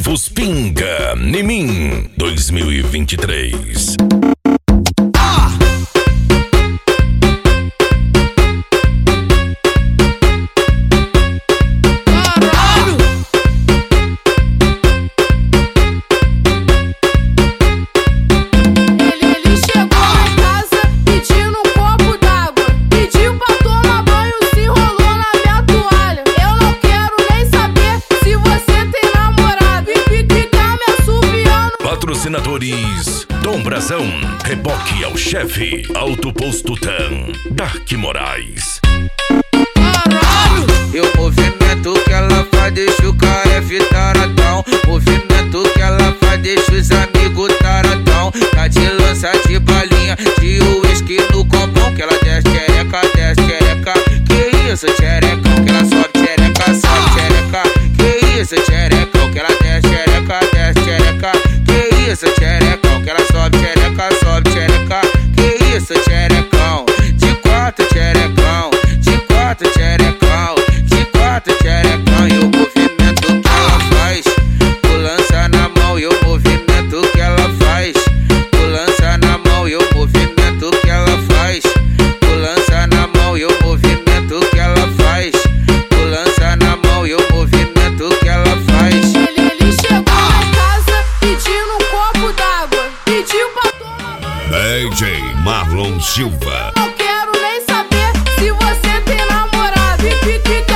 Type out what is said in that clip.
Exclusivos Pinga em mim 2023. Patrocinadores: Dom Brazão, Reboque ao Chefe, Alto Posto Tan, Dark Moraes. E o movimento que ela faz deixa o cara taradão. Movimento que ela faz deixa os amigos taradão. Tá de lança, de balinha, de uísque no copão. Que ela desce xereca. Que isso, xerecão, que ela sobe xereca, Que isso, xerecão, que ela desce xereca, Que isso, xerecão, que ela sobe xereca, Que isso, xerecão, de quatro xerecão, de quatro xerecão, de quatro xerecão. E o movimento que ela faz, tu lança na mão. E o movimento que ela faz, tu lança na mão. E o movimento que ela faz, tu lança na mão. E o movimento que ela faz, tu lança na mão. E o movimento que ela faz. Ele chegou na casa pedindo um copo d'água, pediu pra tomar banho. DJ Marlon Silva. Não quero nem saber se você tem namorado.